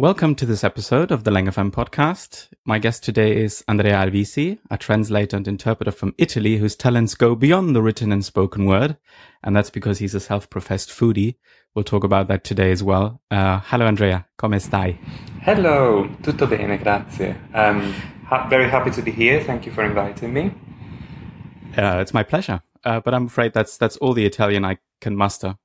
Welcome to this episode of the LangFM podcast. My guest today is Andrea Alvisi, a translator and interpreter from Italy whose talents go beyond the written and spoken word. And that's because he's a self-professed foodie. We'll talk about that today as well. Hello, Andrea. Come stai? Hello. Tutto bene, grazie. Very happy to be here. Thank you for inviting me. It's my pleasure. But I'm afraid that's all the Italian I can muster.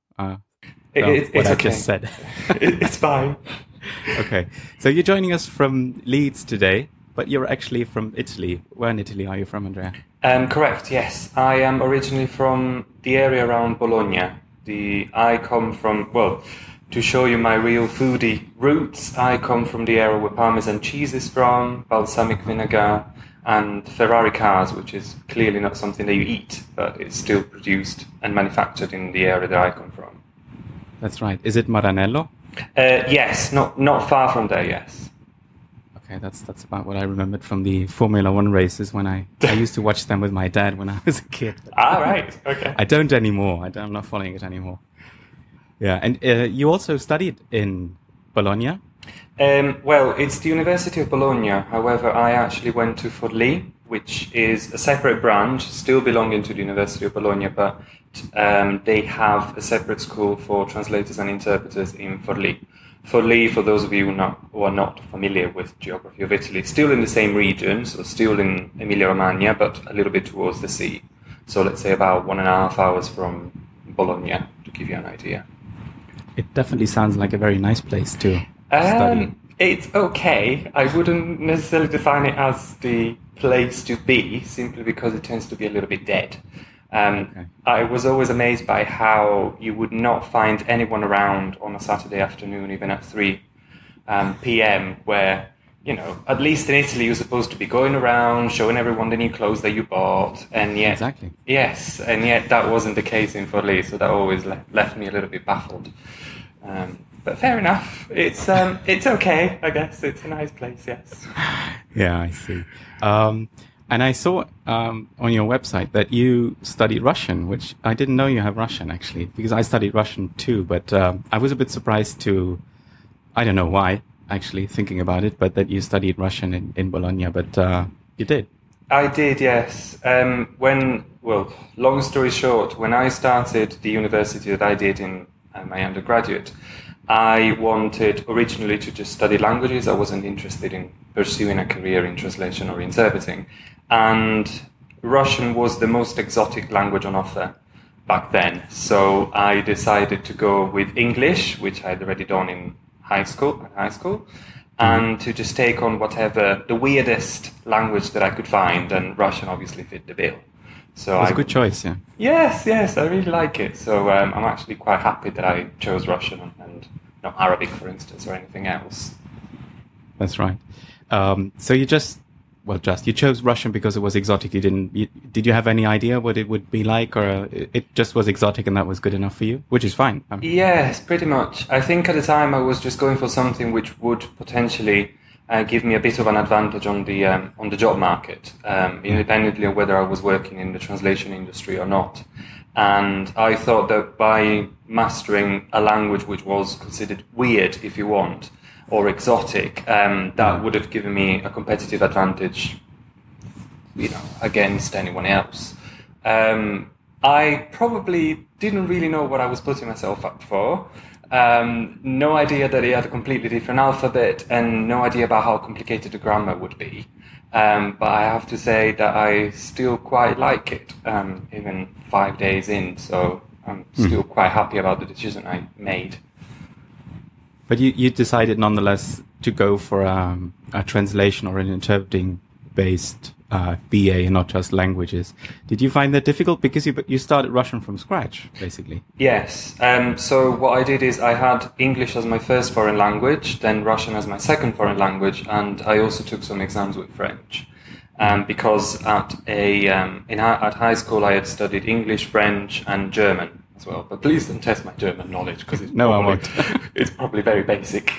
It's I okay. just said. It's fine. Okay. So you're joining us from Leeds today, but you're actually from Italy. Where in Italy are you from, Andrea? Correct, yes. I am originally from the area around Bologna. I come from, to show you my real foodie roots, I come from the area where Parmesan cheese is from, balsamic vinegar, and Ferrari cars, which is clearly not something that you eat, but it's still produced and manufactured in the area that I come from. That's right. Is it Maranello? Yes, not far from there, yes. Okay, that's about what I remembered from the Formula One races when I used to watch them with my dad when I was a kid. Right, okay. I don't anymore. I'm not following it anymore. Yeah, and you also studied in Bologna? It's the University of Bologna. However, I actually went to Forlì, which is a separate branch, still belonging to the University of Bologna, but they have a separate school for translators and interpreters in Forlì. Forlì, for those of you who are not familiar with geography of Italy, still in the same region, so still in Emilia-Romagna, but a little bit towards the sea. So let's say about 1.5 hours from Bologna, to give you an idea. It definitely sounds like a very nice place to study. It's okay. I wouldn't necessarily define it as the place to be, simply because it tends to be a little bit dead. Okay. I was always amazed by how you would not find anyone around on a Saturday afternoon, even at 3 p.m., where, at least in Italy, you're supposed to be going around, showing everyone the new clothes that you bought, and yet... Exactly. Yes, and yet that wasn't the case in Forlì, so that always left me a little bit baffled. But fair enough. It's okay, I guess. It's a nice place, yes. Yeah, I see. And I saw on your website that you studied Russian, which I didn't know you have Russian, actually, because I studied Russian too. But I was a bit surprised I don't know why, actually, thinking about it, but that you studied Russian in Bologna, but you did. I did, yes. Long story short, when I started the university that I did in my undergraduate, I wanted originally to just study languages. I wasn't interested in pursuing a career in translation or interpreting. And Russian was the most exotic language on offer back then. So I decided to go with English, which I'd already done in high school, and to just take on whatever the weirdest language that I could find. And Russian obviously fit the bill. So it's a good choice, yeah. Yes, I really like it. So I'm actually quite happy that I chose Russian and not Arabic, for instance, or anything else. That's right. So you you chose Russian because it was exotic. Did you have any idea what it would be like, or it just was exotic and that was good enough for you, which is fine? Yes, pretty much. I think at the time I was just going for something which would potentially give me a bit of an advantage on the job market, independently of whether I was working in the translation industry or not. And I thought that by mastering a language which was considered weird, if you want, or exotic, that would have given me a competitive advantage, against anyone else. I probably didn't really know what I was putting myself up for. No idea that it had a completely different alphabet, and no idea about how complicated the grammar would be. But I have to say that I still quite like it, even 5 days in. So I'm still quite happy about the decision I made. But you decided nonetheless to go for a translation or an interpreting-based BA and not just languages. Did you find that difficult? Because you started Russian from scratch, basically. Yes. So what I did is I had English as my first foreign language, then Russian as my second foreign language, and I also took some exams with French. Because at high school I had studied English, French, and German as well. But please don't test my German knowledge, because it's probably very basic.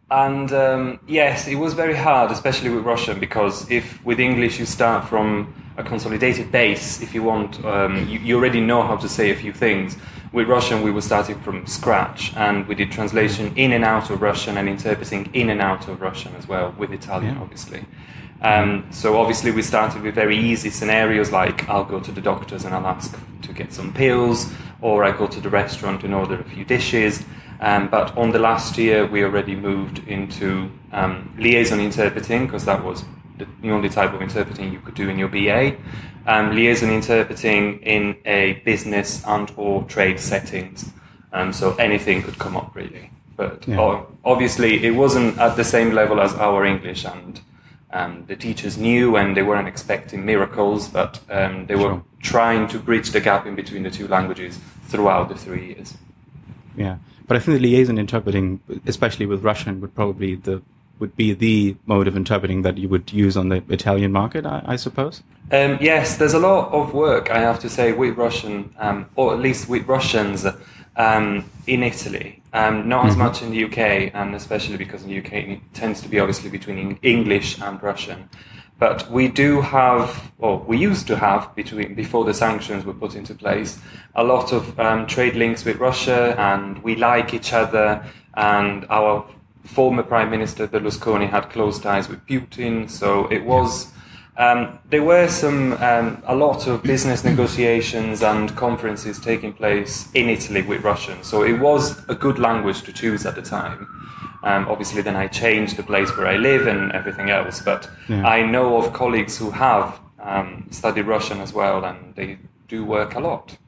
Yes, it was very hard, especially with Russian, because if with English you start from a consolidated base. If you want, you already know how to say a few things. With Russian, we were starting from scratch, and we did translation in and out of Russian and interpreting in and out of Russian as well, with Italian, obviously. So obviously we started with very easy scenarios, like I'll go to the doctor's and I'll ask to get some pills, or I go to the restaurant and order a few dishes. But on the last year, we already moved into liaison interpreting, because that was the only type of interpreting you could do in your BA. Liaison interpreting in a business and or trade settings. So anything could come up, really. But obviously, it wasn't at the same level as our English, and the teachers knew, and they weren't expecting miracles, but they were trying to bridge the gap in between the two languages throughout the 3 years. Yeah, but I think the liaison interpreting, especially with Russian, would be the mode of interpreting that you would use on the Italian market, I suppose? Yes, there's a lot of work, I have to say, with Russian, or at least with Russians in Italy. Not as much in the UK, and especially because in the UK it tends to be obviously between English and Russian. But we do have, or we used to have, before the sanctions were put into place, a lot of trade links with Russia, and we like each other, and our former Prime Minister Berlusconi had close ties with Putin, so it was... there were a lot of business negotiations and conferences taking place in Italy with Russian, so it was a good language to choose at the time. Obviously, then I changed the place where I live and everything else, but I know of colleagues who have studied Russian as well, and they do work a lot.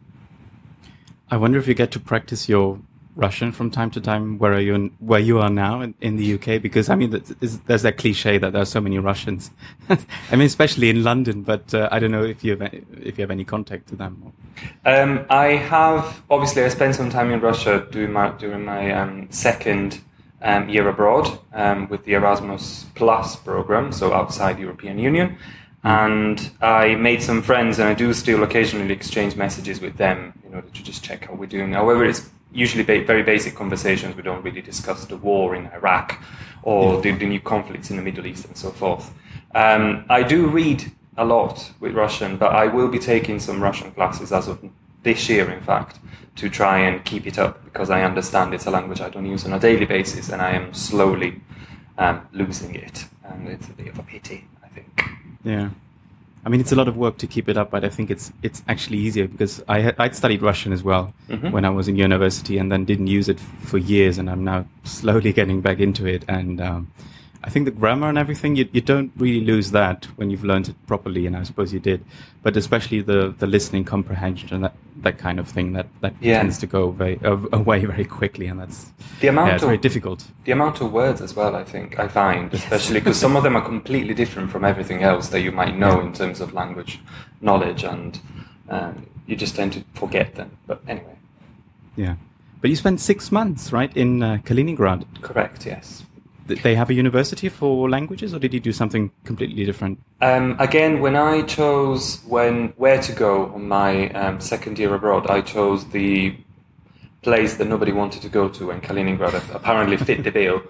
I wonder if you get to practice your Russian from time to time where you are now in the UK, because I mean there's that cliche that there are so many Russians. I mean, especially in London, but I don't know if you have any contact to them. I have, obviously I spent some time in Russia during my second year abroad with the Erasmus Plus program, so outside European Union, and I made some friends, and I do still occasionally exchange messages with them in order to just check how we're doing. However, it's usually very basic conversations. We don't really discuss the war in Iraq or the new conflicts in the Middle East and so forth. I do read a lot with Russian, but I will be taking some Russian classes as of this year, in fact, to try and keep it up, because I understand it's a language I don't use on a daily basis, and I am slowly losing it. And it's a bit of a pity, I think. Yeah. I mean, it's a lot of work to keep it up, but I think it's actually easier, because I'd studied Russian as well when I was in university, and then didn't use it for years, and I'm now slowly getting back into it. And I think the grammar and everything, you don't really lose that when you've learned it properly, and I suppose you did. But especially the listening comprehension and that kind of thing, that tends to go away very quickly, and that's it's very difficult. The amount of words as well, I find, especially because some of them are completely different from everything else that you might know in terms of language knowledge, and you just tend to forget them. But anyway. Yeah. But you spent 6 months, right, in Kaliningrad? Correct, yes. Did they have a university for languages, or did you do something completely different? Again, when I chose where to go on my second year abroad, I chose the place that nobody wanted to go to, and Kaliningrad apparently fit the bill.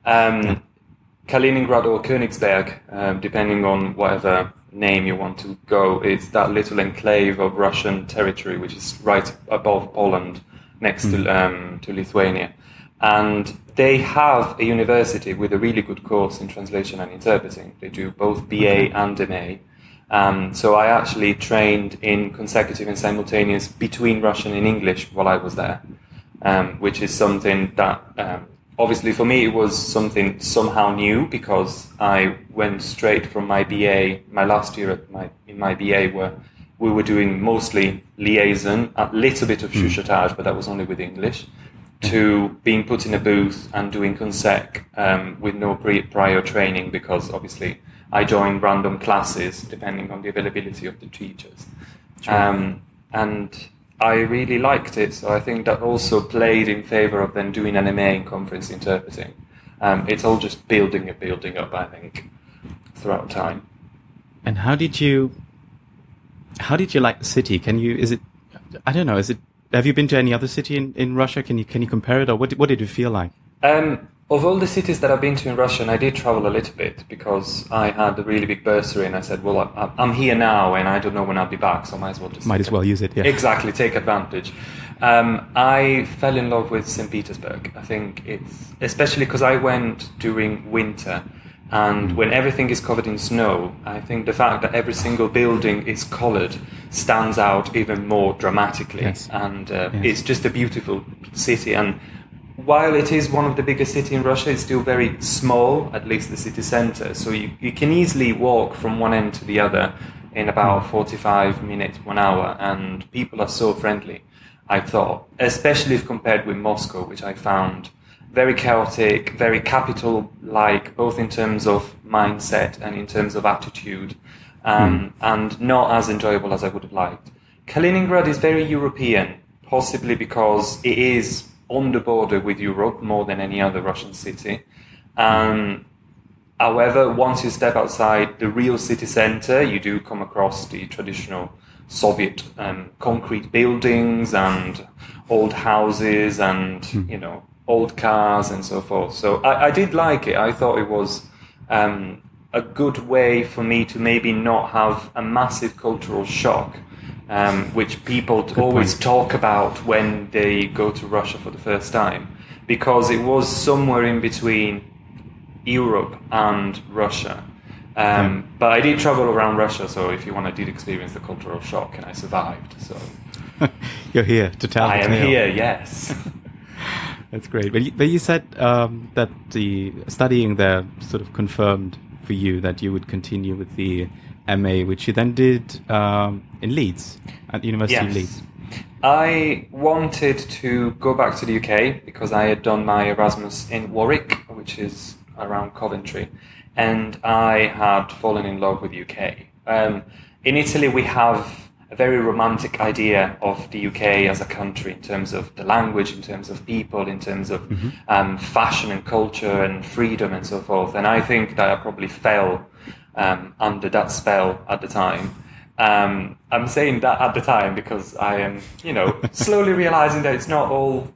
Kaliningrad or Königsberg, depending on whatever name you want to go, it's that little enclave of Russian territory which is right above Poland, next to Lithuania. And they have a university with a really good course in translation and interpreting. They do both BA and MA. So I actually trained in consecutive and simultaneous between Russian and English while I was there, which is something that, obviously for me, it was something somehow new, because I went straight from my BA, my last year in my BA, where we were doing mostly liaison, a little bit of chuchotage, but that was only with English, to being put in a booth and doing consec with no prior training, because obviously I joined random classes depending on the availability of the teachers. And I really liked it, so I think that also played in favor of then doing an MA in conference interpreting. It's all just building up, I think, throughout time. And how did you like the city? Have you been to any other city in Russia? Can you compare it, or what did it feel like? Of all the cities that I've been to in Russia, and I did travel a little bit because I had a really big bursary, and I said, well, I'm here now, and I don't know when I'll be back, so I might as well use it. Yeah, exactly, take advantage. I fell in love with St. Petersburg. I think it's especially because I went during winter, and when everything is covered in snow, I think the fact that every single building is coloured stands out even more dramatically. Yes. And it's just a beautiful city. And while it is one of the biggest cities in Russia, it's still very small, at least the city centre. So you can easily walk from one end to the other in about 45 minutes, 1 hour, and people are so friendly, I thought, especially if compared with Moscow, which I found very chaotic, very capital-like, both in terms of mindset and in terms of attitude, and not as enjoyable as I would have liked. Kaliningrad is very European, possibly because it is on the border with Europe more than any other Russian city. However, once you step outside the real city center, you do come across the traditional Soviet concrete buildings and old houses and, old cars and so forth. So I did like it. I thought it was a good way for me to maybe not have a massive cultural shock, which people always talk about when they go to Russia for the first time, because it was somewhere in between Europe and Russia. But I did travel around Russia, so if you want, I did experience the cultural shock, and I survived. So you're here to tell the tale. I am here, yes. That's great. But you said that the studying there sort of confirmed for you that you would continue with the MA, which you then did in Leeds, at the University of Leeds. I wanted to go back to the UK because I had done my Erasmus in Warwick, which is around Coventry, and I had fallen in love with the UK. In Italy, we have a very romantic idea of the UK as a country in terms of the language, in terms of people, in terms of fashion and culture and freedom and so forth. And I think that I probably fell under that spell at the time. I'm saying that at the time because I am, slowly realizing that it's not all...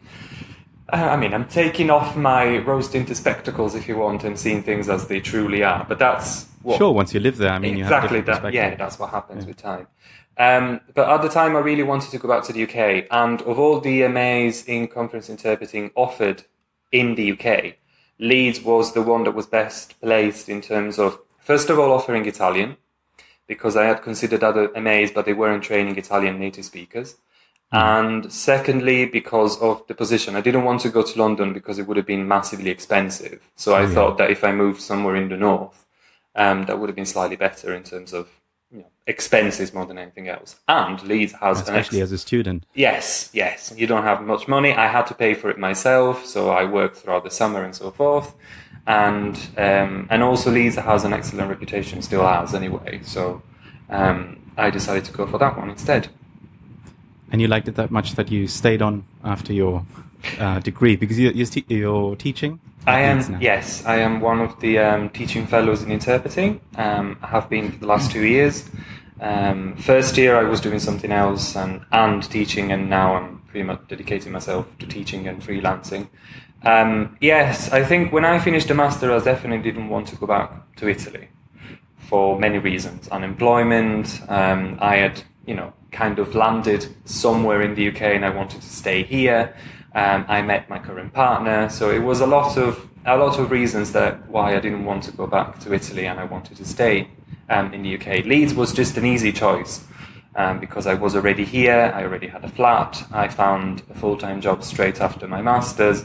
I'm taking off my rose-tinted spectacles, if you want, and seeing things as they truly are. But that's what... Sure, once you live there, exactly you have different perspective. Yeah, that's what happens with time. But at the time, I really wanted to go back to the UK. And of all the MAs in conference interpreting offered in the UK, Leeds was the one that was best placed in terms of, first of all, offering Italian, because I had considered other MAs, but they weren't training Italian native speakers. And secondly, because of the position. I didn't want to go to London because it would have been massively expensive. So I thought that if I moved somewhere in the north, that would have been slightly better in terms of expenses more than anything else. And Leeds has... Especially as a student. Yes. You don't have much money. I had to pay for it myself, so I worked throughout the summer and so forth. And also Leeds has an excellent reputation, still has anyway. So I decided to go for that one instead. And you liked it that much that you stayed on after your degree, because you're teaching? I am, yes. I am one of the teaching fellows in interpreting. I have been for the last 2 years. First year I was doing something else and teaching, and now I'm pretty much dedicating myself to teaching and freelancing. Yes, I think when I finished the master, I definitely didn't want to go back to Italy for many reasons. Unemployment, I had, kind of landed somewhere in the UK and I wanted to stay here. I met my current partner, so it was a lot of reasons why I didn't want to go back to Italy and I wanted to stay in the UK. Leeds was just an easy choice because I was already here. I already had a flat. I found a full-time job straight after my master's,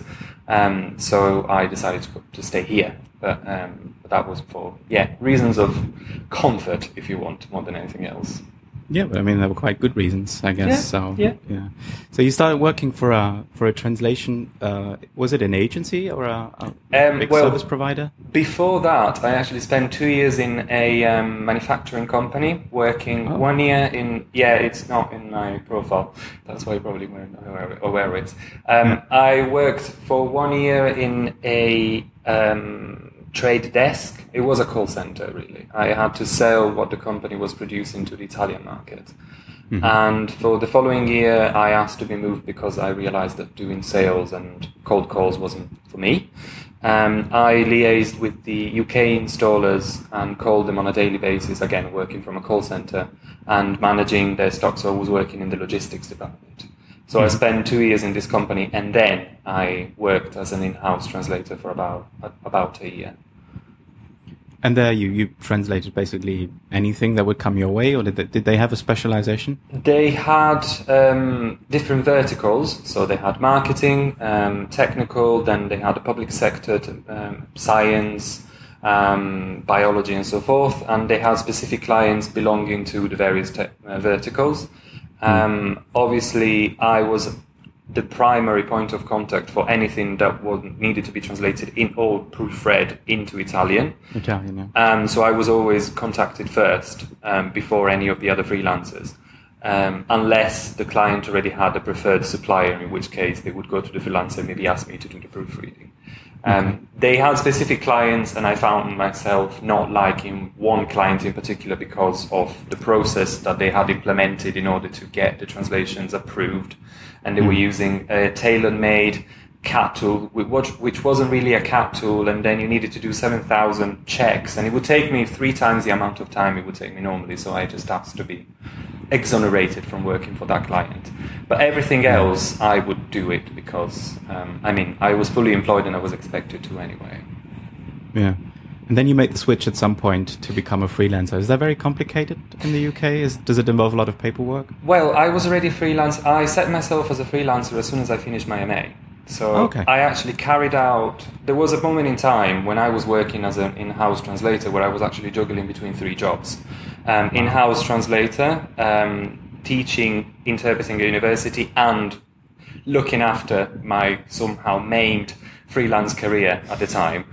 so I decided to stay here. But that was for reasons of comfort, if you want, more than anything else. Yeah, but there were quite good reasons, I guess. Yeah. So you started working for a translation. Was it an agency or a big service provider? Before that, I actually spent 2 years in a manufacturing company, working 1 year in... Yeah, it's not in my profile. That's why you probably weren't aware of it. I worked for 1 year in a... trade desk. It was a call center, really. I had to sell what the company was producing to the Italian market. And for the following year, I asked to be moved because I realized that doing sales and cold calls wasn't for me. I liaised with the UK installers and called them on a daily basis, again working from a call centre and managing their stock, so I was working in the logistics department. So I spent 2 years in this company, and then I worked as an in-house translator for about a year. And there you translated basically anything that would come your way, or did they have a specialization? They had different verticals. So they had marketing, technical, then they had a public sector, science, biology and so forth. And they had specific clients belonging to the various verticals. Obviously, I was the primary point of contact for anything that needed to be translated in or proofread into Italian. Yeah. So I was always contacted first before any of the other freelancers, unless the client already had a preferred supplier, in which case they would go to the freelancer and maybe ask me to do the proofreading. They had specific clients, and I found myself not liking one client in particular because of the process that they had implemented in order to get the translations approved. And they were using a tailor-made CAT tool, which wasn't really a CAT tool, and then you needed to do 7,000 checks, and it would take me 3 times the amount of time it would take me normally, so I just asked to be exonerated from working for that client. But everything else, I would do it because, I was fully employed and I was expected to anyway. Yeah. And then you made the switch at some point to become a freelancer. Is that very complicated in the UK? Does it involve a lot of paperwork? Well, I was already freelance. I set myself as a freelancer as soon as I finished my MA. So I actually carried out... There was a moment in time when I was working as an in-house translator where I was actually juggling between 3 jobs. In-house translator, teaching, interpreting at university, and looking after my somehow maimed freelance career at the time.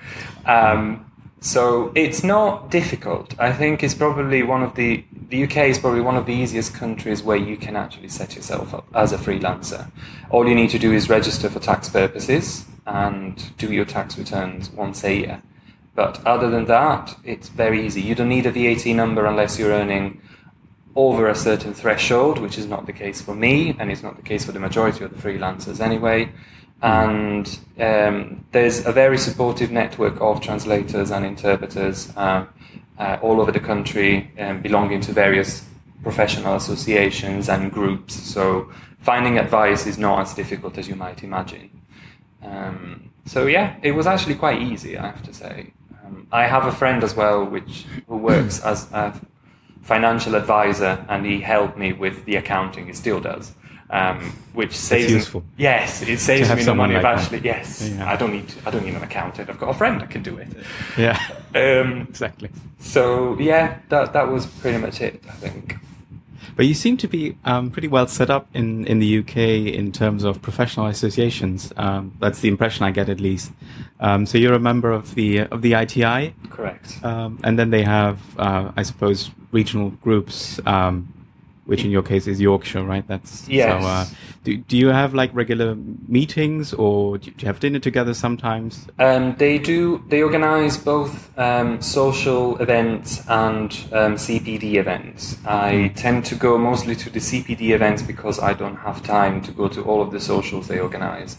So it's not difficult. I think it's probably the UK is probably one of the easiest countries where you can actually set yourself up as a freelancer. All you need to do is register for tax purposes and do your tax returns once a year. But other than that, it's very easy. You don't need a VAT number unless you're earning over a certain threshold, which is not the case for me, and it's not the case for the majority of the freelancers anyway. And there's a very supportive network of translators and interpreters all over the country, belonging to various professional associations and groups. So finding advice is not as difficult as you might imagine. So yeah, it was actually quite easy, I have to say. I have a friend as well who works as a financial advisor, and he helped me with the accounting. He still does. Which saves useful. Yes, it saves me the money of actually. Yeah. I don't need an accountant. I've got a friend that can do it. Yeah. Exactly. So yeah, that was pretty much it, I think. But you seem to be pretty well set up in the UK in terms of professional associations. That's the impression I get, at least. So you're a member of the ITI. Correct. And then they have, I suppose, regional groups. Which in your case is Yorkshire, right? Yes. So, do you have like regular meetings, or do you have dinner together sometimes? They do. They organise both social events and CPD events. I tend to go mostly to the CPD events because I don't have time to go to all of the socials they organise.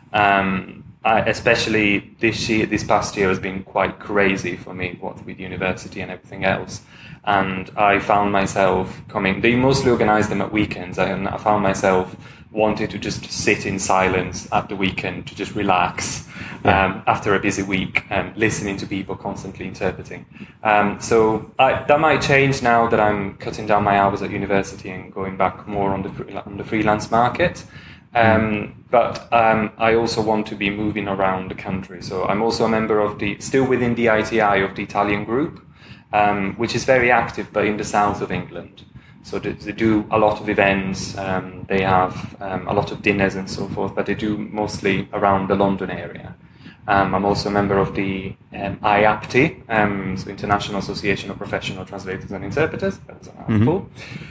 Especially this past year has been quite crazy for me, what with university and everything else. And I found myself they mostly organise them at weekends, and I found myself wanting to just sit in silence at the weekend to just relax after a busy week, listening to people constantly interpreting. So that might change now that I'm cutting down my hours at university and going back more on the freelance market. But I also want to be moving around the country. So I'm also a member still within the ITI of the Italian group, which is very active, but in the south of England. So they do a lot of events, they have a lot of dinners and so forth, but they do mostly around the London area. I'm also a member of the IAPT, so International Association of Professional Translators and Interpreters. That was a mouthful.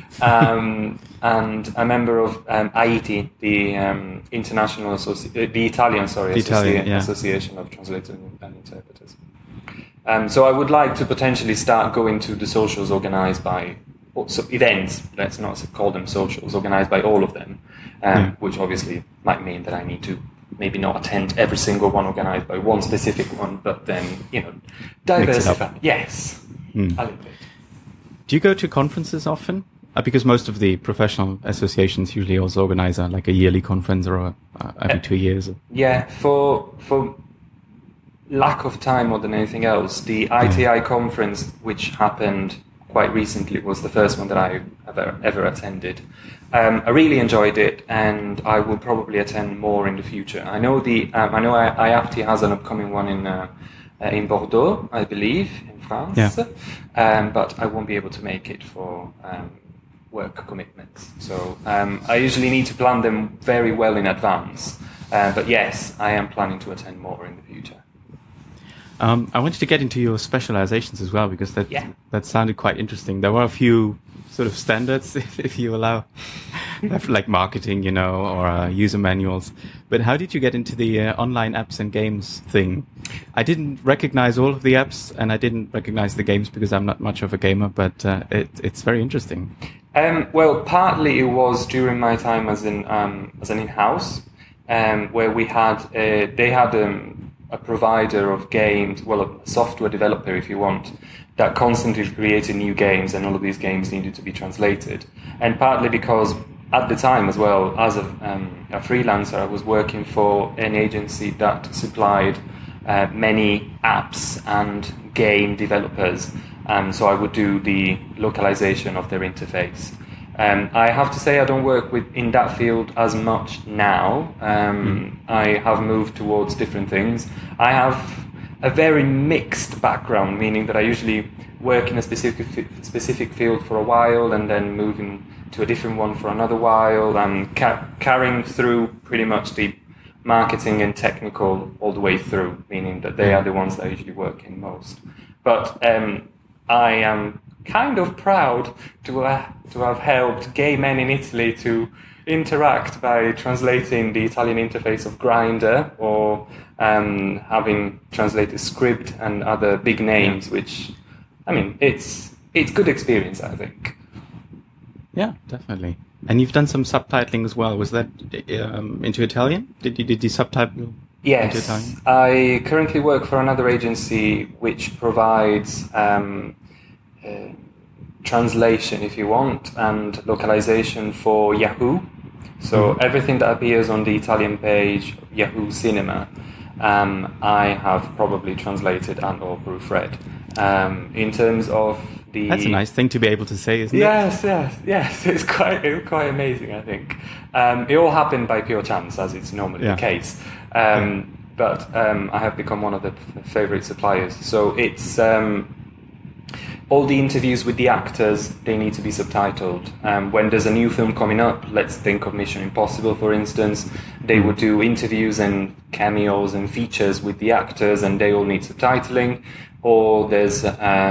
And a member of AITI, the Italian Association of Translators and Interpreters. So I would like to potentially start going to the socials organised by events. Let's not call them socials, organised by all of them, which obviously might mean that I need to maybe not attend every single one organized by one specific one, but then, diversify. Yes, a little bit. Do you go to conferences often? Because most of the professional associations usually also organize like a yearly conference or every 2 years. Yeah, for lack of time more than anything else, the ITI conference, which happened quite recently, was the first one that I ever attended. I really enjoyed it, and I will probably attend more in the future. I know IAPTI has an upcoming one in Bordeaux, I believe, in France, but I won't be able to make it for work commitments. So I usually need to plan them very well in advance. But yes, I am planning to attend more in the future. I wanted to get into your specializations as well, because that sounded quite interesting. There were a few sort of standards, if you allow, like marketing, or user manuals. But how did you get into the online apps and games thing? I didn't recognize all of the apps, and I didn't recognize the games because I'm not much of a gamer, but it's very interesting. Well, partly it was during my time as an in-house, where they had a provider of games, well, a software developer, if you want, that constantly created new games, and all of these games needed to be translated. And partly because at the time as well, as a freelancer, I was working for an agency that supplied many apps and game developers. So I would do the localization of their interface. I have to say I don't work in that field as much now. I have moved towards different things. I have a very mixed background, meaning that I usually work in a specific field for a while and then moving to a different one for another while, and carrying through pretty much the marketing and technical all the way through, meaning that they are the ones that I usually work in most. But I am kind of proud to have helped gay men in Italy to interact by translating the Italian interface of Grindr, or having translated Script and other big names, which, I mean, it's good experience, I think. Yeah, definitely. And you've done some subtitling as well. Was that into Italian? Did you subtitle? Yes, into Italian? I currently work for another agency which provides translation, if you want, and localization for Yahoo. So everything that appears on the Italian page, Yahoo Cinema, I have probably translated and or proofread. In terms of the... That's a nice thing to be able to say, isn't it? Yes. It's quite amazing, I think. It all happened by pure chance, as it's normally the case. But I have become one of the favorite suppliers. So it's... all the interviews with the actors, they need to be subtitled. When there's a new film coming up, let's think of Mission Impossible, for instance, they would do interviews and cameos and features with the actors, and they all need subtitling. Or there's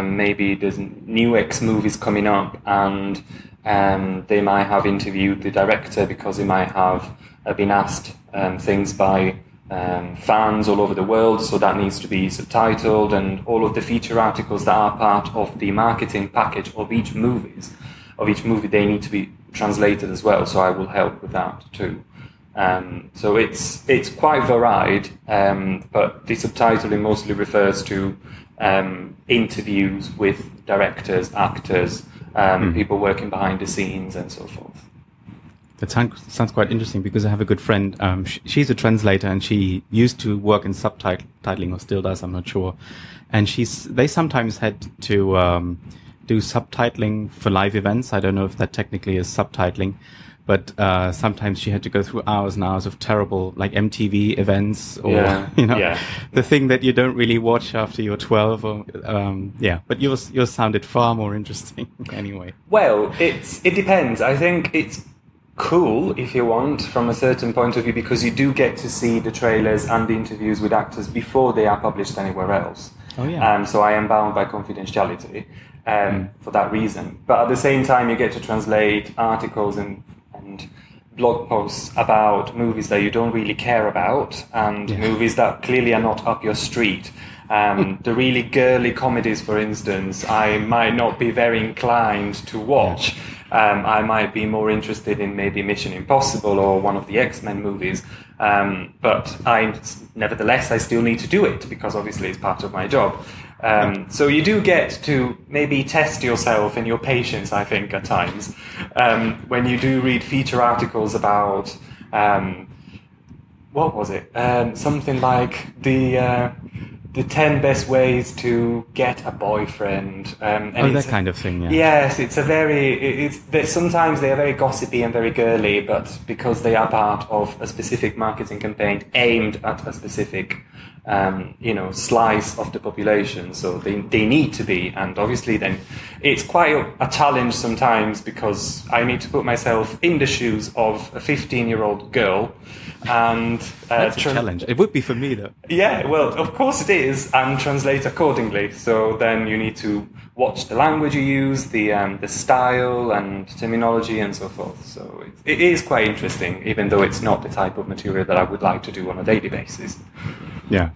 new X movies coming up, and they might have interviewed the director because he might have been asked things by fans all over the world, so that needs to be subtitled, and all of the feature articles that are part of the marketing package of each movie, they need to be translated as well, so I will help with that too. So it's quite varied, but the subtitling mostly refers to interviews with directors, actors, people working behind the scenes and so forth. That sounds quite interesting, because I have a good friend. She's a translator, and she used to work in subtitling, or still does, I'm not sure. And they sometimes had to do subtitling for live events. I don't know if that technically is subtitling, but sometimes she had to go through hours and hours of terrible, like MTV events, or the thing that you don't really watch after you're 12. Or but yours sounded far more interesting anyway. Well, it depends. I think it's cool, if you want, from a certain point of view, because you do get to see the trailers and the interviews with actors before they are published anywhere else. Oh, yeah. So I am bound by confidentiality for that reason. But at the same time, you get to translate articles and blog posts about movies that you don't really care about, and movies that clearly are not up your street. The really girly comedies, for instance, I might not be very inclined to watch. I might be more interested in maybe Mission Impossible or one of the X-Men movies. But nevertheless, I still need to do it because obviously it's part of my job. So you do get to maybe test yourself and your patience, I think, at times, when you do read feature articles about, what was it? Something like the 10 best ways to get a boyfriend. And that kind of thing, yeah. Yes, sometimes they are very gossipy and very girly, but because they are part of a specific marketing campaign aimed at a specific slice of the population, so they need to be, and obviously then it's quite a challenge sometimes because I need to put myself in the shoes of a 15-year-old girl, and that's a challenge. It would be for me though. Yeah, well, of course it is, and translate accordingly. So then you need to watch the language you use, the style and terminology and so forth. So it is quite interesting, even though it's not the type of material that I would like to do on a daily basis. Yeah.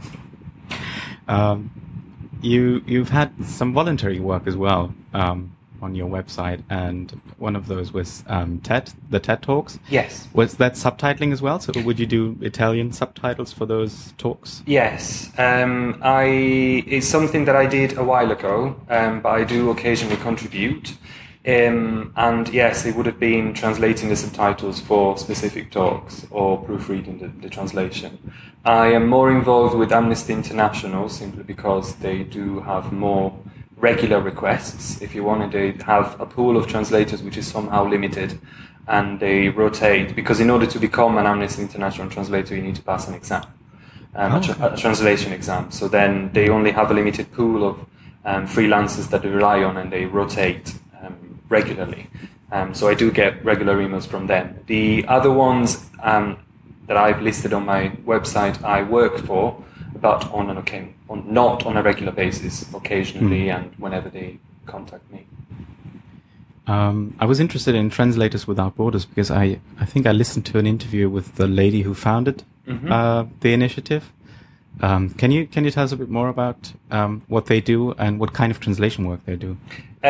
You've had some voluntary work as well on your website, and one of those was the TED Talks. Yes. Was that subtitling as well? So would you do Italian subtitles for those talks? Yes. It's something that I did a while ago, but I do occasionally contribute. And yes, it would have been translating the subtitles for specific talks or proofreading the translation. I am more involved with Amnesty International simply because they do have more regular requests. If you wanted, they have a pool of translators which is somehow limited, and they rotate, because in order to become an Amnesty International translator you need to pass an exam, a translation exam. So then they only have a limited pool of freelancers that they rely on, and they rotate regularly. So I do get regular emails from them. The other ones that I've listed on my website I work for, but not on a regular basis, occasionally and whenever they contact me. I was interested in Translators Without Borders because I think I listened to an interview with the lady who founded the initiative. Can you tell us a bit more about what they do and what kind of translation work they do?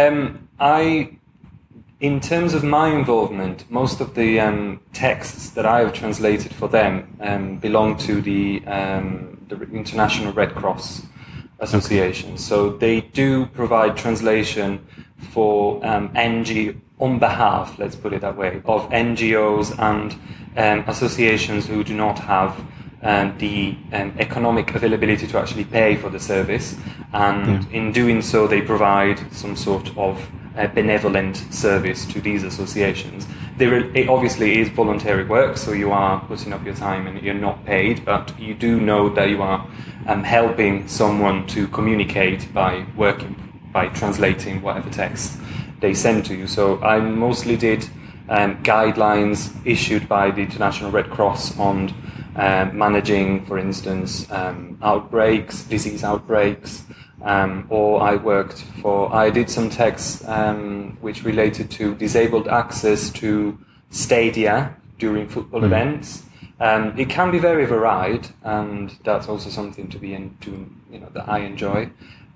In terms of my involvement, most of the texts that I have translated for them belong to the International Red Cross Association. So they do provide translation for on behalf, let's put it that way, of NGOs and associations who do not have the economic availability to actually pay for the service. And in doing so, they provide some sort of benevolent service to these associations. It obviously is voluntary work, so you are putting up your time and you're not paid, but you do know that you are helping someone to communicate by translating whatever text they send to you. So I mostly did guidelines issued by the International Red Cross on managing, for instance, disease outbreaks, or I did some texts which related to disabled access to stadia during football events. It can be very varied, and that's also something that I enjoy.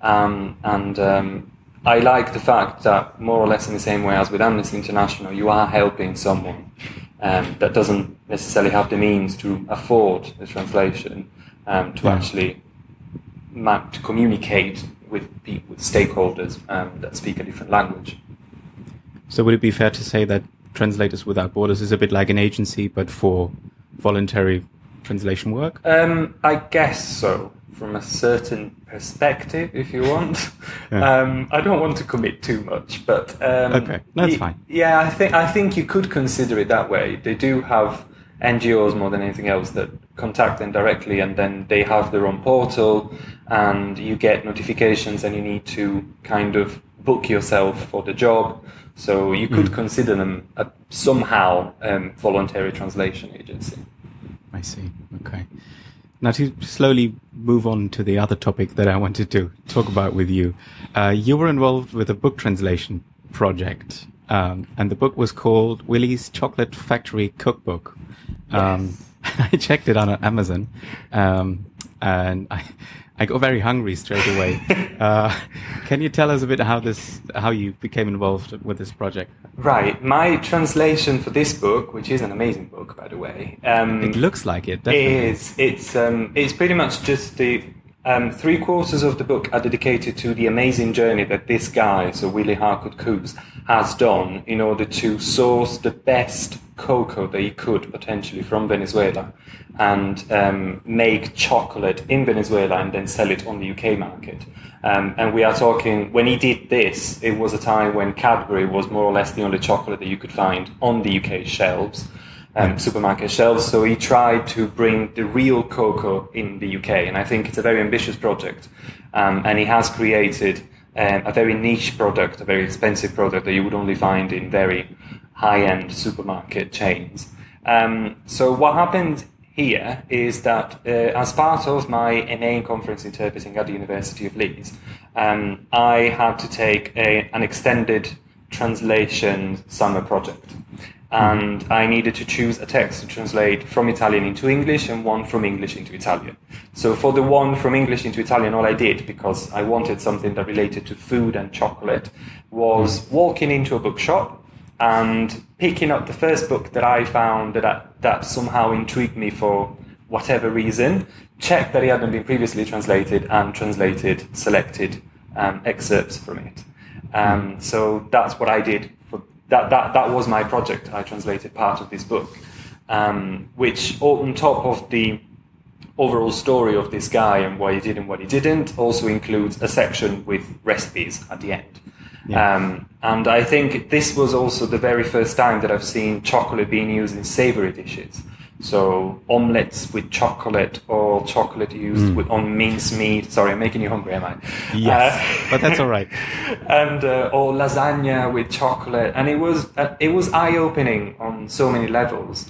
I like the fact that, more or less in the same way as with Amnesty International, you are helping someone that doesn't necessarily have the means to afford the translation actually to communicate with stakeholders that speak a different language. So would it be fair to say that Translators Without Borders is a bit like an agency, but for voluntary translation work? I guess so, from a certain perspective, if you want. I don't want to commit too much, but okay, that's fine. Yeah, I think you could consider it that way. They do have NGOs more than anything else that contact them directly, and then they have their own portal, and you get notifications, and you need to kind of book yourself for the job. So you could consider them somehow voluntary translation agency. I see. Okay. Now to slowly move on to the other topic that I wanted to talk about with you. You were involved with a book translation project, and the book was called Willy's Chocolate Factory Cookbook. Yes. I checked it on Amazon, and I got very hungry straight away. Can you tell us a bit how you became involved with this project? Right. My translation for this book, which is an amazing book, by the way. It looks like it, definitely. It is. It's pretty much just the 3/4 of the book are dedicated to the amazing journey that this guy, so Willie Harcourt Coombs, has done in order to source the best cocoa that he could potentially from Venezuela and make chocolate in Venezuela and then sell it on the UK market. And we are talking, when he did this, it was a time when Cadbury was more or less the only chocolate that you could find on the UK shelves. Supermarket shelves, so he tried to bring the real cocoa in the UK, and I think it's a very ambitious project, and he has created a very niche product, a very expensive product that you would only find in very high-end supermarket chains. So what happened here is that as part of my MA in Conference Interpreting at the University of Leeds, I had to take an extended translation summer project. And I needed to choose a text to translate from Italian into English and one from English into Italian. So for the one from English into Italian, all I did, because I wanted something that related to food and chocolate, was walking into a bookshop and picking up the first book that I found that somehow intrigued me for whatever reason, checked that it hadn't been previously translated, and selected excerpts from it. So that's what I did. That was my project. I translated part of this book, which on top of the overall story of this guy and what he did and what he didn't, also includes a section with recipes at the end. Yeah. And I think this was also the very first time that I've seen chocolate being used in savory dishes. So omelets with chocolate, or chocolate used on mincemeat. Sorry, I'm making you hungry, am I? Yes, but that's all right. And or lasagna with chocolate, and it was eye-opening on so many levels,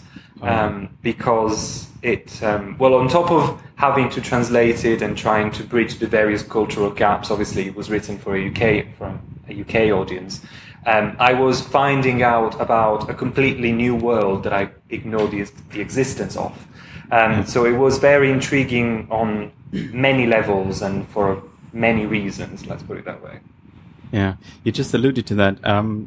because it on top of having to translate it and trying to bridge the various cultural gaps. Obviously, it was written for a UK audience. I was finding out about a completely new world that I ignored the existence of. So it was very intriguing on many levels and for many reasons, let's put it that way. Yeah, you just alluded to that.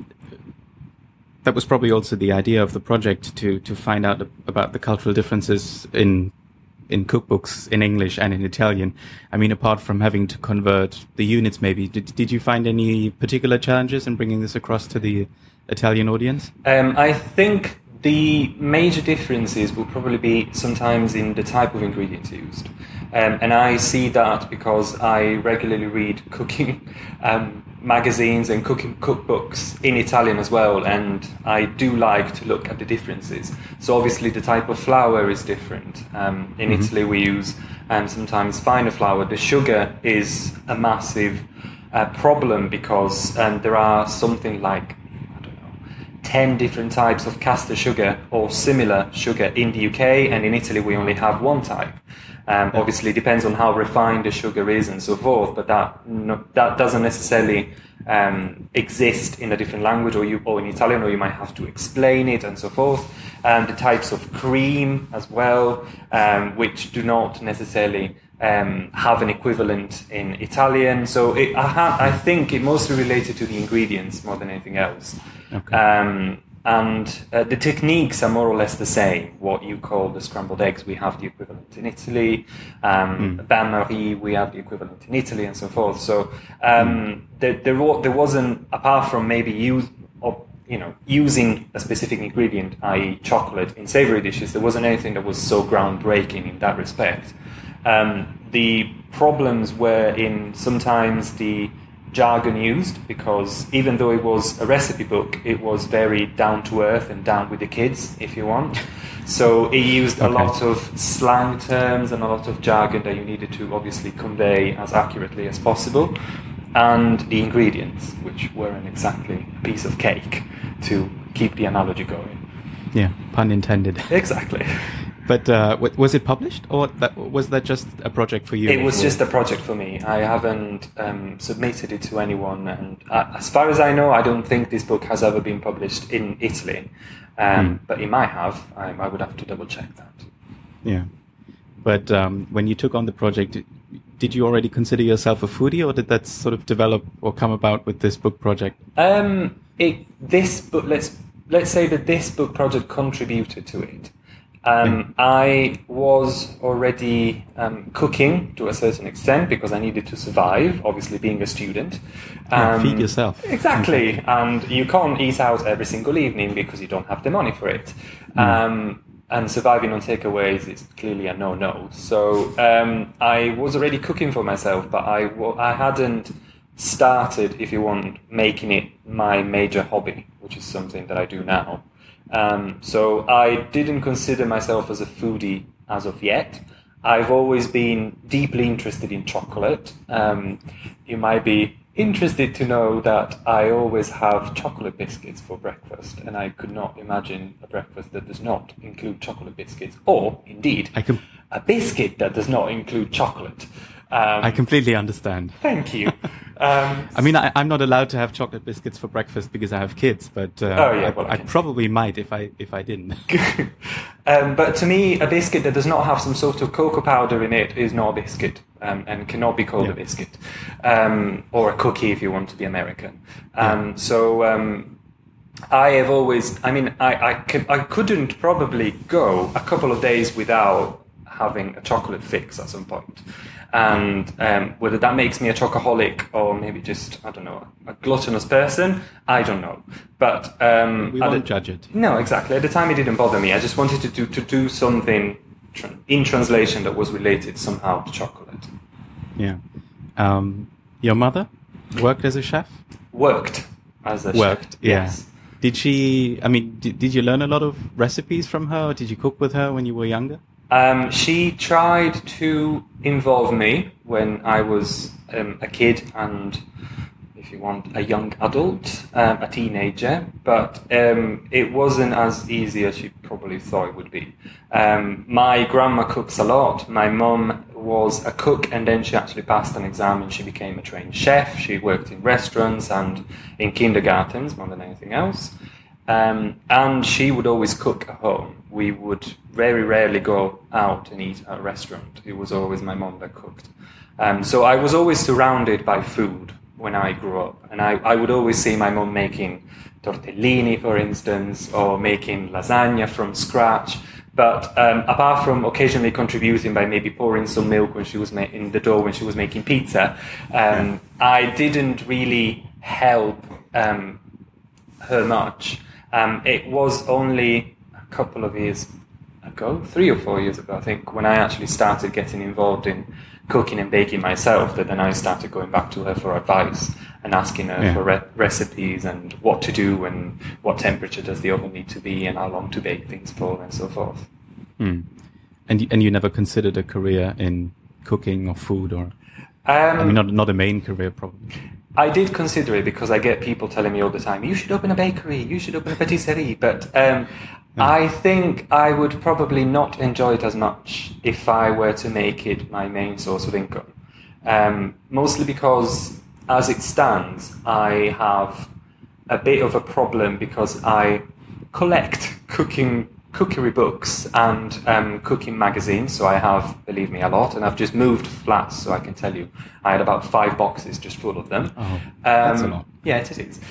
That was probably also the idea of the project, to find out about the cultural differences in cookbooks in English and in Italian. I mean, apart from having to convert the units, maybe, did you find any particular challenges in bringing this across to the Italian audience? I think the major differences will probably be sometimes in the type of ingredients used. And I see that because I regularly read cooking magazines and cooking cookbooks in Italian as well, and I do like to look at the differences. So obviously the type of flour is different. In Italy we use sometimes finer flour. The sugar is a massive problem because there are something like 10 different types of caster sugar or similar sugar in the UK, and in Italy we only have one type. Obviously, it depends on how refined the sugar is and so forth, but that doesn't necessarily exist in a different language or in Italian, or you might have to explain it and so forth. The types of cream as well, which do not necessarily have an equivalent in Italian. So I think it mostly related to the ingredients more than anything else. Okay. And the techniques are more or less the same. What you call the scrambled eggs, we have the equivalent in Italy. Bain-marie, we have the equivalent in Italy, and so forth. So there wasn't, apart from maybe using a specific ingredient, i.e. chocolate, in savory dishes, there wasn't anything that was so groundbreaking in that respect. The problems were in sometimes the jargon used, because even though it was a recipe book, it was very down to earth and down with the kids, if you want. So it used a lot of slang terms and a lot of jargon that you needed to obviously convey as accurately as possible. And the ingredients, which weren't exactly a piece of cake, to keep the analogy going. Yeah, pun intended. Exactly. But was it published, or was that just a project for you? It was just a project for me. I haven't submitted it to anyone, and as far as I know, I don't think this book has ever been published in Italy. But it might have. I would have to double check that. Yeah. But when you took on the project, did you already consider yourself a foodie, or did that sort of develop or come about with this book project? This book, let's say that this book project contributed to it. I was already cooking to a certain extent because I needed to survive, obviously being a student. Feed yourself. Exactly. And you can't eat out every single evening because you don't have the money for it. And surviving on takeaways is clearly a no-no. So I was already cooking for myself, but I hadn't started, if you want, making it my major hobby, which is something that I do now. So I didn't consider myself as a foodie as of yet. I've always been deeply interested in chocolate. You might be interested to know that I always have chocolate biscuits for breakfast, and I could not imagine a breakfast that does not include chocolate biscuits, or indeed a biscuit that does not include chocolate. I completely understand. Thank you. I mean, I'm not allowed to have chocolate biscuits for breakfast because I have kids, but I probably might if I didn't. But to me, a biscuit that does not have some sort of cocoa powder in it is not a biscuit, and cannot be called a biscuit, or a cookie if you want to be American. So I have always, I mean, I couldn't probably go a couple of days without having a chocolate fix at some point. And whether that makes me a chocoholic or maybe just, I don't know, a gluttonous person, I don't know. But we won't judge it. No, exactly. At the time, it didn't bother me. I just wanted to do something in translation that was related somehow to chocolate. Yeah. Your mother worked as a chef? Worked as a chef. Yes. Did she? I mean, did you learn a lot of recipes from her? Or did you cook with her when you were younger? She tried to involve me when I was a kid and, if you want, a young adult, a teenager, but it wasn't as easy as she probably thought it would be. My grandma cooks a lot. My mum was a cook, and then she actually passed an exam and she became a trained chef. She worked in restaurants and in kindergartens more than anything else. And she would always cook at home. We would very rarely go out and eat at a restaurant. It was always my mom that cooked. So I was always surrounded by food when I grew up. And I would always see my mom making tortellini, for instance, or making lasagna from scratch. But apart from occasionally contributing by maybe pouring some milk when she was in the dough when she was making pizza, I didn't really help her much. It was only a couple of years ago, 3 or 4 years ago, I think, when I actually started getting involved in cooking and baking myself, that then I started going back to her for advice and asking her for recipes and what to do and what temperature does the oven need to be and how long to bake things for and so forth. And you never considered a career in cooking or food, or I mean, not a main career probably. I did consider it because I get people telling me all the time, you should open a bakery, you should open a patisserie, but I think I would probably not enjoy it as much if I were to make it my main source of income. Mostly because, as it stands, I have a bit of a problem because I collect cookery books and cooking magazines, so I have, believe me, a lot, and I've just moved flats, so I can tell you I had about 5 boxes just full of them. Oh, that's a lot. Yeah, it is.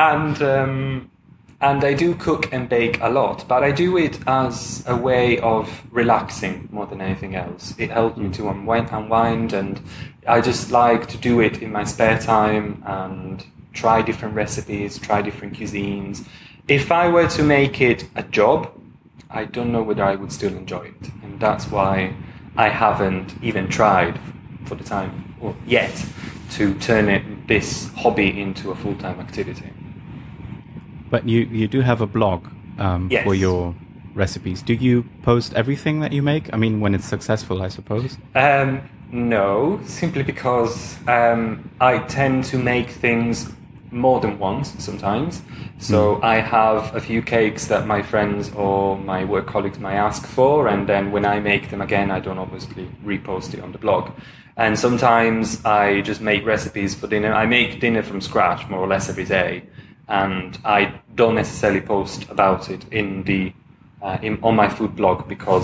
And I do cook and bake a lot, but I do it as a way of relaxing more than anything else. It helps me to unwind, and I just like to do it in my spare time and try different recipes, try different cuisines. If I were to make it a job, I don't know whether I would still enjoy it, and that's why I haven't even tried for the time or yet to turn this hobby into a full-time activity. But you do have a blog Yes. for your recipes. Do you post everything that you make? I mean, when it's successful, I suppose. No, simply because I tend to make things more than once sometimes. So I have a few cakes that my friends or my work colleagues might ask for, and then when I make them again, I don't obviously repost it on the blog. And sometimes I just make recipes for dinner. I make dinner from scratch more or less every day, and I don't necessarily post about it in the on my food blog because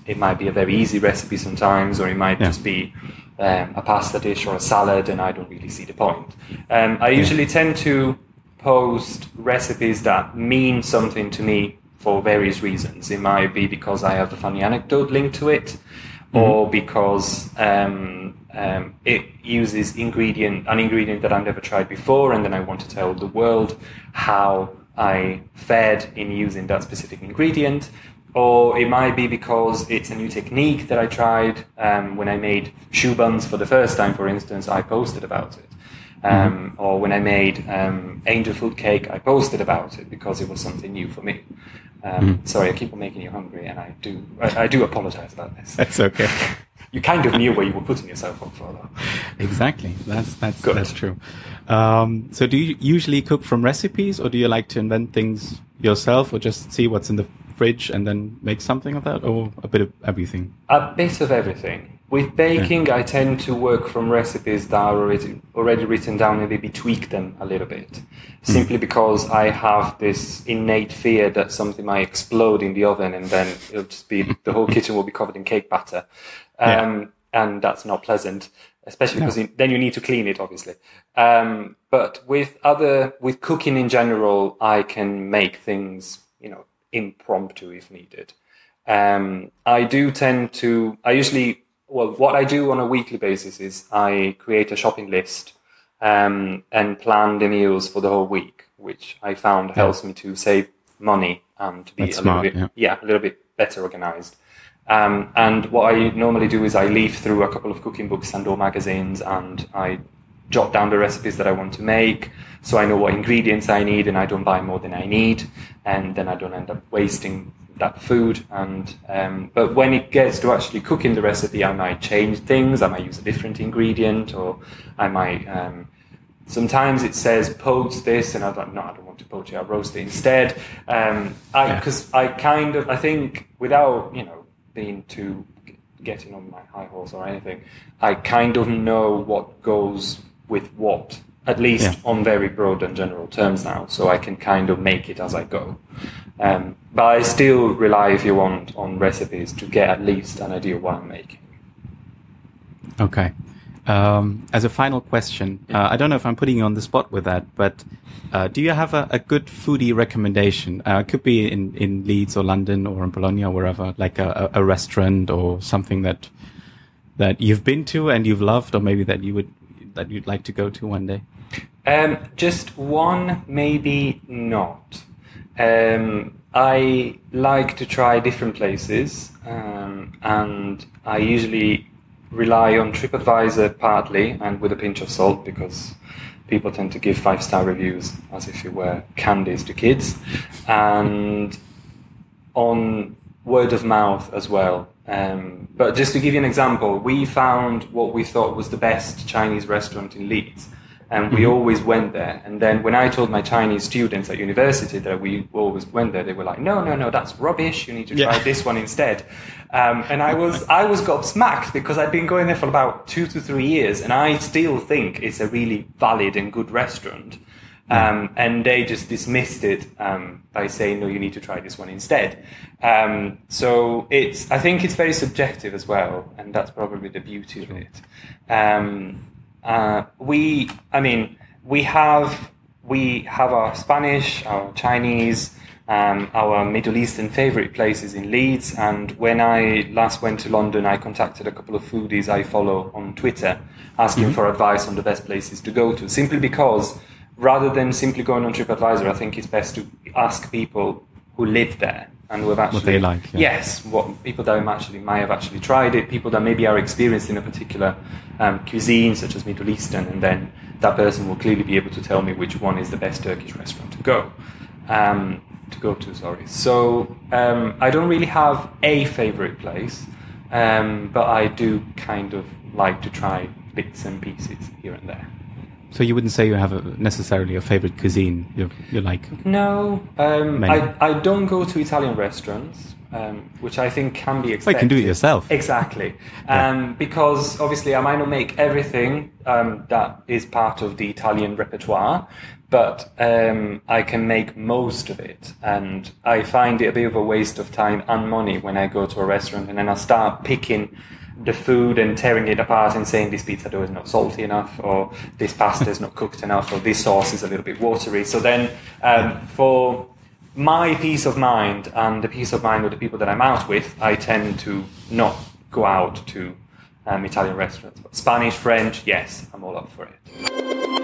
it might be a very easy recipe sometimes, or it might just be a pasta dish or a salad, and I don't really see the point. I usually tend to post recipes that mean something to me for various reasons. It might be because I have a funny anecdote linked to it, or because it uses an ingredient that I've never tried before, and then I want to tell the world how I fared in using that specific ingredient. Or it might be because it's a new technique that I tried. When I made shoe buns for the first time, for instance, I posted about it. Or when I made angel food cake, I posted about it because it was something new for me. Sorry, I keep on making you hungry, and I do apologize about this. That's okay. You kind of knew what you were putting yourself up for, though. Exactly. That's true. So do you usually cook from recipes, or do you like to invent things yourself, or just see what's in the fridge and then make something of that, or a bit of everything? A bit of everything. With baking, I tend to work from recipes that are already written down and maybe tweak them a little bit. Simply because I have this innate fear that something might explode in the oven, and then it'll just be, the whole kitchen will be covered in cake batter. And that's not pleasant, especially because then you need to clean it, obviously. But with cooking in general, I can make things, impromptu if needed. What I do on a weekly basis is I create a shopping list and plan the meals for the whole week, which I found helps me to save money and to be a little bit better organized. And what I normally do is I leaf through a couple of cooking books and or magazines, and I jot down the recipes that I want to make, so I know what ingredients I need, and I don't buy more than I need, and then I don't end up wasting that food. But when it gets to actually cooking the recipe, I might change things. I might use a different ingredient, or I might sometimes it says poach this, and I don't want to poach it, I'll roast it instead. Because I think without being too getting on my high horse or anything, I kind of know what goes with what, at least on very broad and general terms now, so I can kind of make it as I go. But I still rely, if you want, on recipes to get at least an idea of what I'm making. Okay. As a final question, I don't know if I'm putting you on the spot with that, but do you have a good foodie recommendation? It could be in Leeds or London or in Bologna or wherever, like a restaurant or something that you've been to and you've loved, or maybe that you'd like to go to one day? Just one, maybe not. I like to try different places, and I usually rely on TripAdvisor partly, and with a pinch of salt, because people tend to give 5-star reviews as if it were candies to kids, and on word of mouth as well. But just to give you an example, we found what we thought was the best Chinese restaurant in Leeds, and we always went there. And then when I told my Chinese students at university that we always went there, they were like, no, that's rubbish. You need to try this one instead. And I was gobsmacked, because I'd been going there for about 2 to 3 years, and I still think it's a really valid and good restaurant. And they just dismissed it by saying, no, you need to try this one instead. So I think it's very subjective as well, and that's probably the beauty of it. We have our Spanish, our Chinese, our Middle Eastern favorite places in Leeds. And when I last went to London, I contacted a couple of foodies I follow on Twitter, asking for advice on the best places to go to, simply because rather than simply going on TripAdvisor, I think it's best to ask people who live there and who have actually... What they like. Yeah. Yes, people that might have actually tried it, people that maybe are experienced in a particular cuisine, such as Middle Eastern, and then that person will clearly be able to tell me which one is the best Turkish restaurant to go to. So I don't really have a favorite place, but I do kind of like to try bits and pieces here and there. So you wouldn't say you have necessarily a favorite cuisine you like? No, I don't go to Italian restaurants. which I think can be expected. Well, you can do it yourself. Exactly. Because obviously I might not make everything that is part of the Italian repertoire, but I can make most of it. And I find it a bit of a waste of time and money when I go to a restaurant and then I start picking the food and tearing it apart and saying this pizza dough is not salty enough, or this pasta is not cooked enough, or this sauce is a little bit watery. So then for my peace of mind and the peace of mind of the people that I'm out with, I tend to not go out to Italian restaurants. But Spanish, French, yes, I'm all up for it.